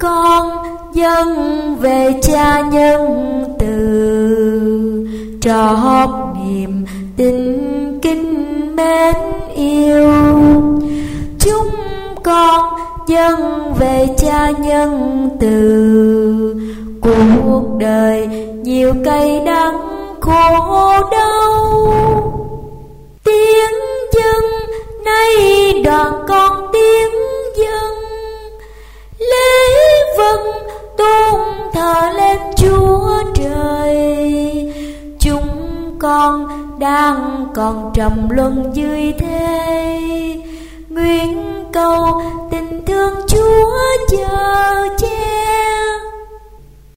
con dâng về Cha nhân từ, trót niềm tình kính mến yêu. Chúng con dâng về Cha nhân từ, cuộc đời nhiều cay đắng khổ đau. Tiếng dân nay đoàn con tiếng dân, lễ vâng tôn thờ lên Chúa Trời. Chúng con đang còn trầm luân dưới thế, nguyện cầu tình thương Chúa chờ che.